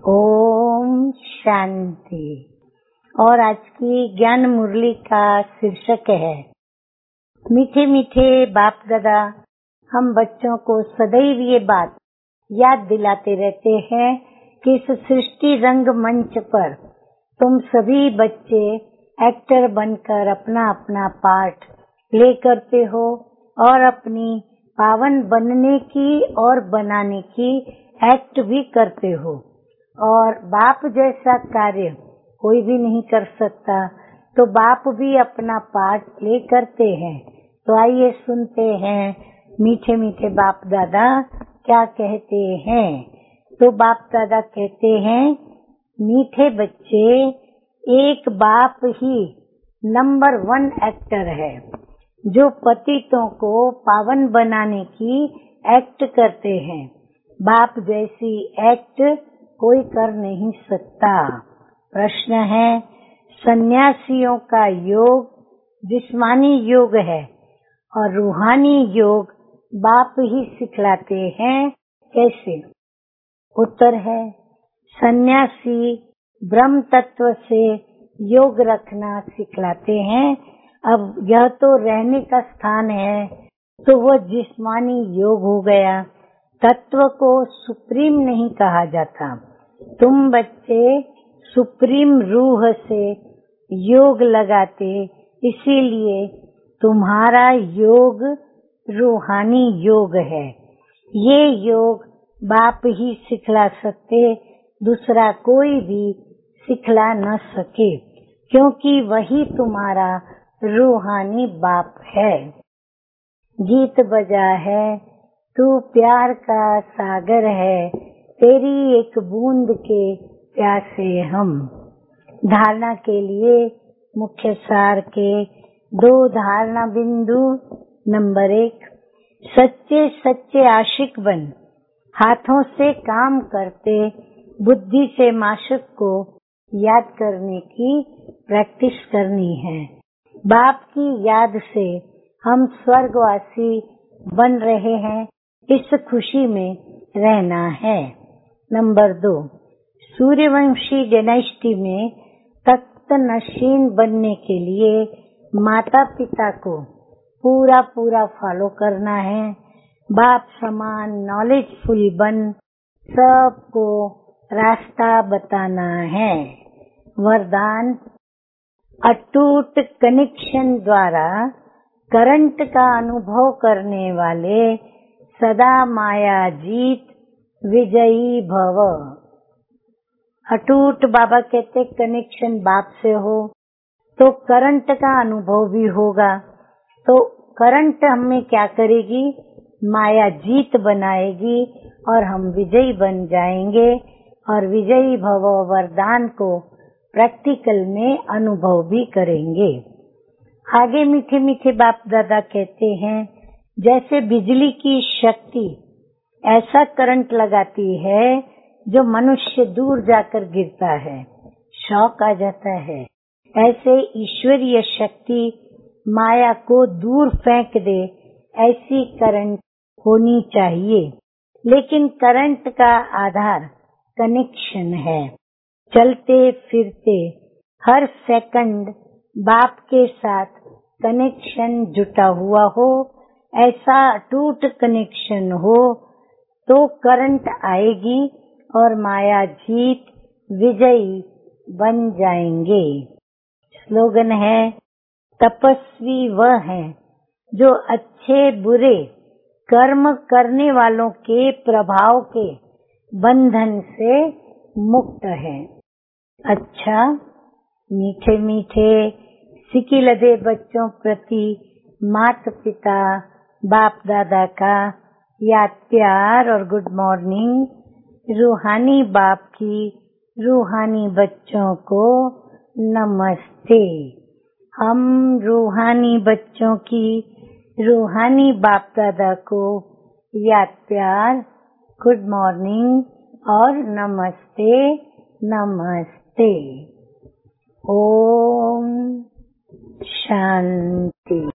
ओम शांति। और आज की ज्ञान मुरली का शीर्षक है मीठे मीठे बाप दादा। हम बच्चों को सदैव ये बात याद दिलाते रहते हैं कि इस सृष्टि रंग मंच पर तुम सभी बच्चे एक्टर बनकर अपना अपना पार्ट प्ले करते हो और अपनी पावन बनने की और बनाने की एक्ट भी करते हो। और बाप जैसा कार्य कोई भी नहीं कर सकता, तो बाप भी अपना पार्ट प्ले करते हैं। तो आइए सुनते हैं मीठे मीठे बाप दादा क्या कहते हैं। तो बाप दादा कहते हैं, मीठे बच्चे, एक बाप ही नंबर 1 एक्टर है जो पतितों को पावन बनाने की एक्ट करते हैं। बाप जैसी एक्ट कोई कर नहीं सकता। प्रश्न है, सन्यासियों का योग जिस्मानी योग है और रूहानी योग बाप ही सिखलाते हैं, कैसे? उत्तर है, सन्यासी ब्रह्म तत्व से योग रखना सिखलाते हैं। अब यह तो रहने का स्थान है, तो वह जिस्मानी योग हो गया। तत्व को सुप्रीम नहीं कहा जाता। तुम बच्चे सुप्रीम रूह से योग लगाते, इसीलिए तुम्हारा योग रूहानी योग है। ये योग बाप ही सिखला सकते, दूसरा कोई भी सिखला न सके, क्योंकि वही तुम्हारा रूहानी बाप है। गीत बजा है, तू प्यार का सागर है, तेरी एक बूंद के प्यासे हम। धारणा के लिए मुख्य सार के 2 धारणा बिंदु। नंबर 1, सच्चे सच्चे आशिक बन, हाथों से काम करते, बुद्धि से माशूक को याद करने की प्रैक्टिस करनी है। बाप की याद से हम स्वर्गवासी बन रहे हैं, इस खुशी में रहना है। नंबर 2, सूर्यवंशी डायनेस्टी में तख्त नशीन बनने के लिए माता पिता को पूरा फॉलो करना है। बाप समान नॉलेजफुल बन सबको रास्ता बताना है। वरदान, अटूट कनेक्शन द्वारा करंट का अनुभव करने वाले सदा माया जीत विजयी भव। अटूट बाबा कहते कनेक्शन बाप से हो तो करंट का अनुभव भी होगा। तो करंट हमें क्या करेगी? माया जीत बनाएगी और हम विजयी बन जाएंगे और विजयी भव वरदान को प्रैक्टिकल में अनुभव भी करेंगे। आगे मीठे मीठे बाप दादा कहते हैं, जैसे बिजली की शक्ति ऐसा करंट लगाती है जो मनुष्य दूर जाकर गिरता है, शॉक आ जाता है, ऐसे ईश्वरीय शक्ति माया को दूर फेंक दे, ऐसी करंट होनी चाहिए। लेकिन करंट का आधार कनेक्शन है। चलते फिरते हर सेकंड बाप के साथ कनेक्शन जुटा हुआ हो, ऐसा अटूट कनेक्शन हो तो करंट आएगी और माया जीत विजयी बन जाएंगे। स्लोगन है, तपस्वी वह है जो अच्छे बुरे कर्म करने वालों के प्रभाव के बंधन से मुक्त है। अच्छा, मीठे मीठे सिकिलदे बच्चों प्रति माता पिता बाप दादा का याद प्यार और गुड मॉर्निंग। रूहानी बाप की रूहानी बच्चों को नमस्ते। हम रूहानी बच्चों की रूहानी बाप दादा को याद प्यार, गुड मॉर्निंग और नमस्ते नमस्ते। ओम शांति।